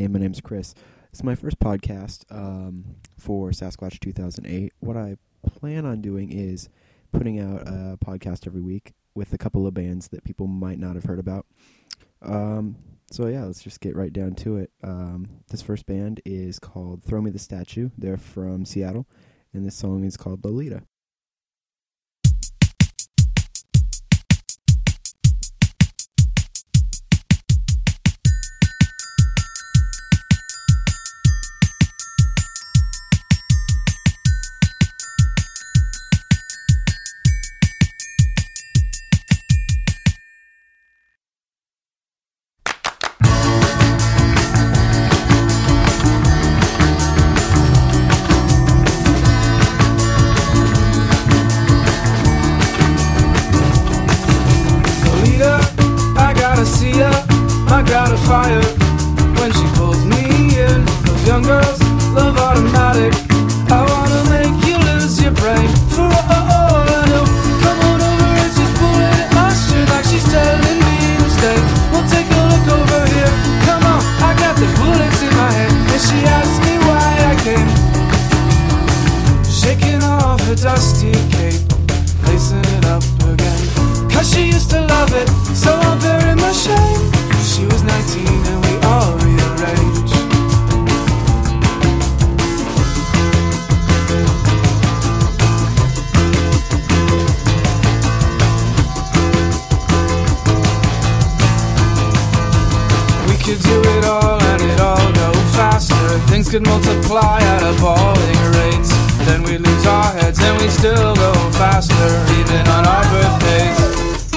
Hey, my name's Chris. It's my first podcast for Sasquatch 2008. What I plan on doing is putting out a podcast every week with a couple of bands that people might not have heard about. So yeah, let's just get right down to it. This first band is called Throw Me the Statue. They're from Seattle, and this song is called Lolita. I got a fire when she pulls me in. Those young girls love automatic. I wanna make you lose your brain for all I know. Come on over and she's pulling at my string like she's telling me to stay. We'll take a look over here. Come on, I got the bullets in my hand, and she asked me why I came. Shaking off her dusty cape, lacing it up again. 'Cause she used to love it, so I'm burying my shame. She was 19 and we all rearranged. We could do it all and it all go faster. Things could multiply at appalling rates. Then we'd lose our heads and we'd still go faster, even on our birthdays.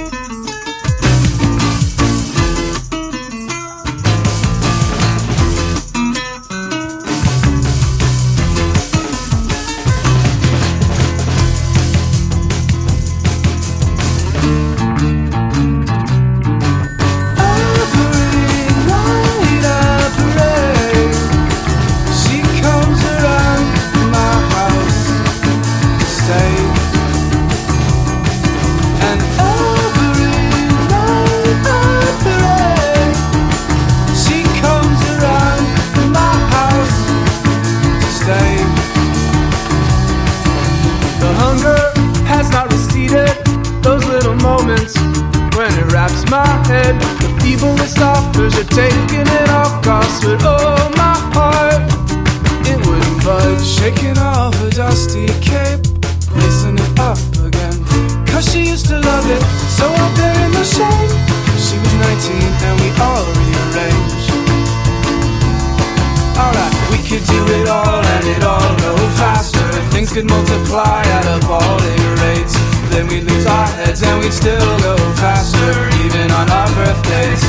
Those little moments when it wraps my head, the feeblest offers are taken at all costs. But oh, my heart, it wouldn't budge. Shaking off a dusty cape, lacing it up again. 'Cause she used to love it, so I'm bearing the shame. She was 19 and we all rearranged. Alright, we could do it all and it all go faster. Things could multiply at appalling rates. Then we'd lose our heads and we'd still go faster, even on our birthdays.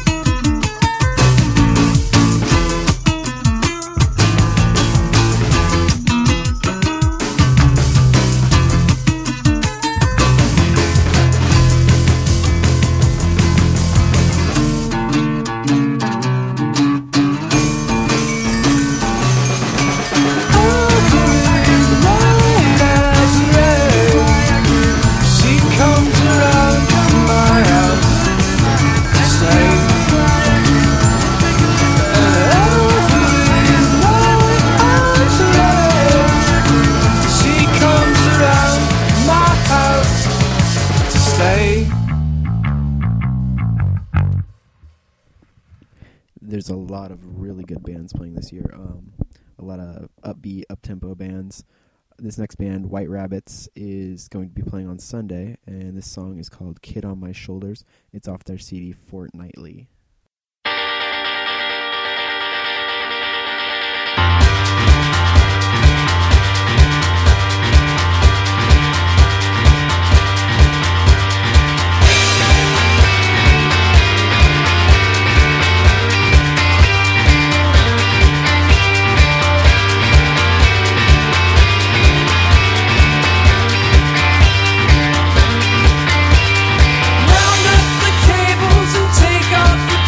There's a lot of really good bands playing this year. A lot of upbeat, up-tempo bands. This next band, White Rabbits, is going to be playing on Sunday, and this song is called Kid on My Shoulders. It's off their CD Fortnightly. Round up the cables and take off the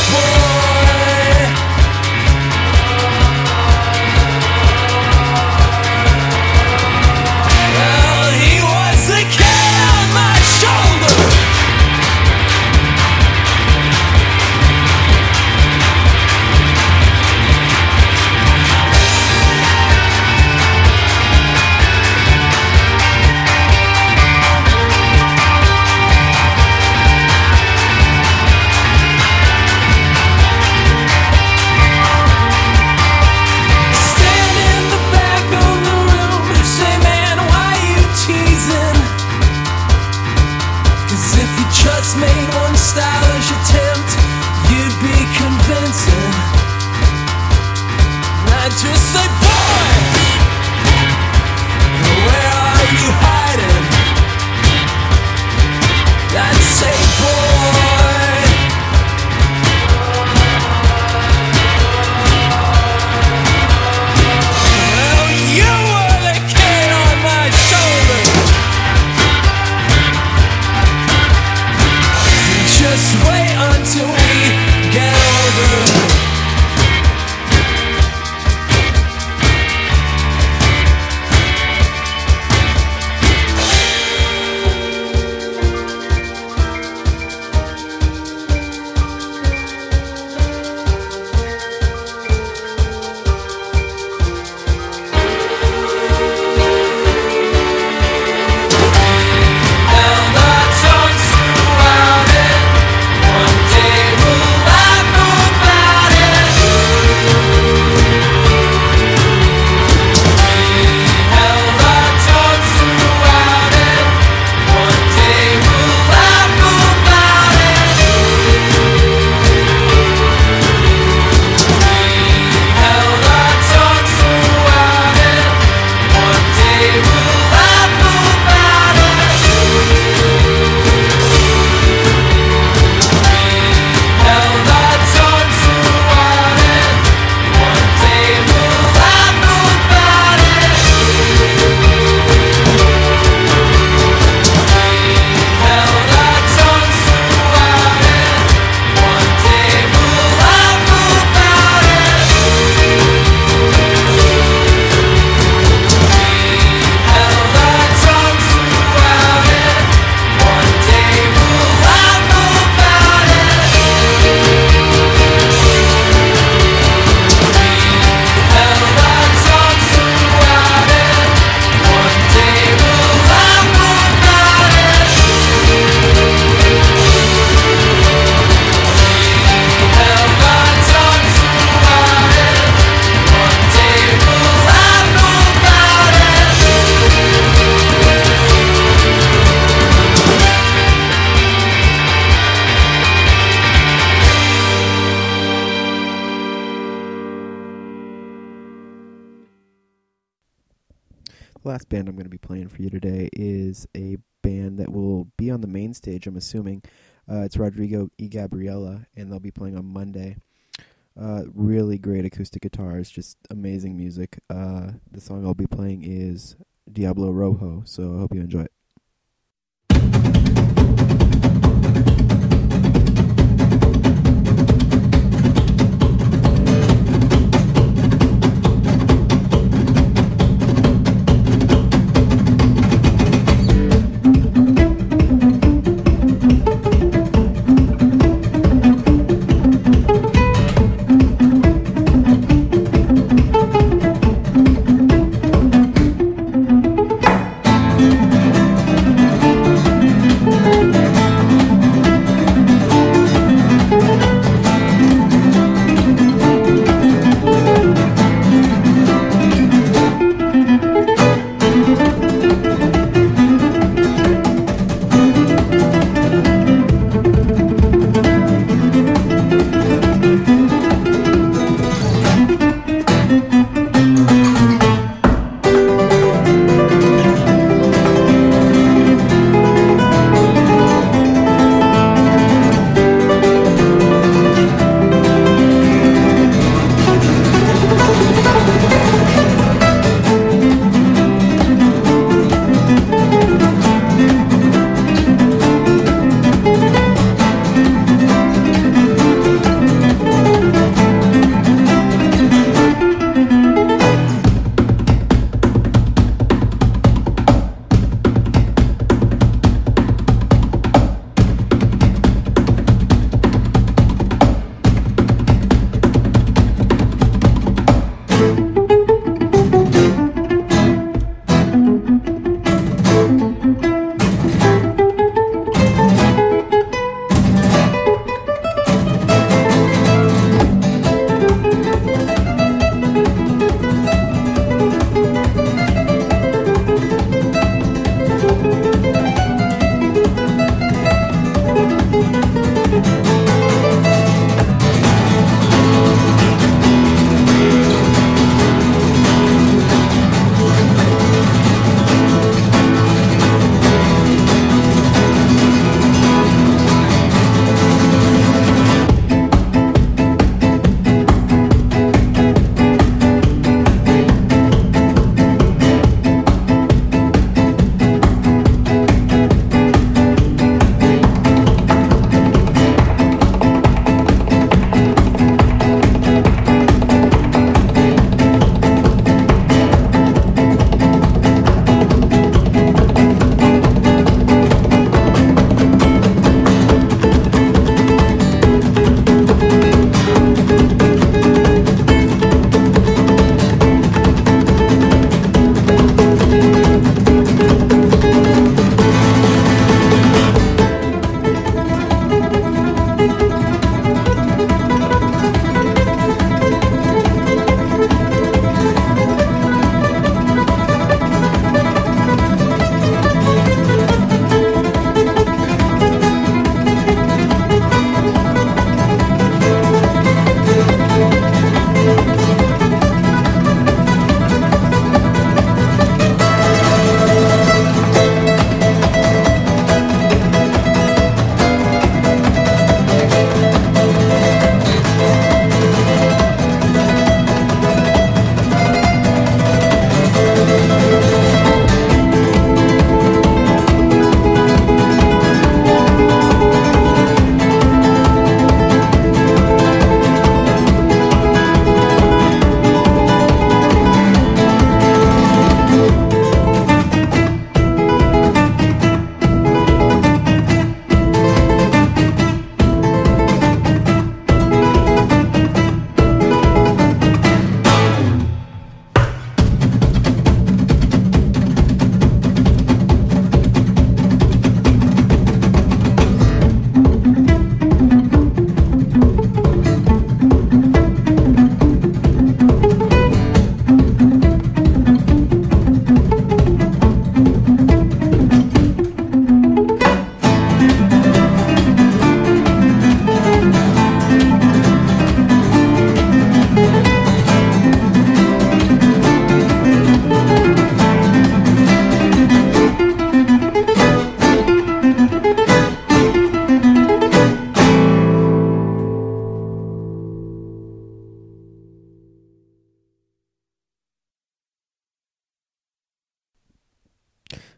The last band I'm going to be playing for you today is a band that will be on the main stage, I'm assuming. It's Rodrigo y Gabriela, and they'll be playing on Monday. Really great acoustic guitars, just amazing music. The song I'll be playing is Diablo Rojo, so I hope you enjoy it.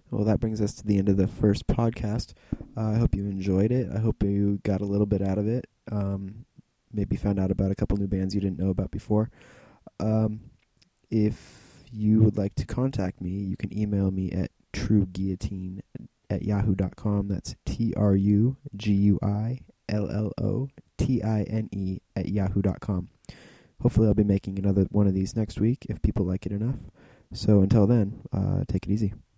Well, that brings us to the end of the first podcast. I hope you enjoyed it. I hope you got a little bit out of it. Maybe found out about a couple new bands you didn't know about before. If you would like to contact me, you can email me at trueguillotine@yahoo.com. That's TRUGUILLOTINE@yahoo.com. Hopefully I'll be making another one of these next week if people like it enough. So until then, take it easy.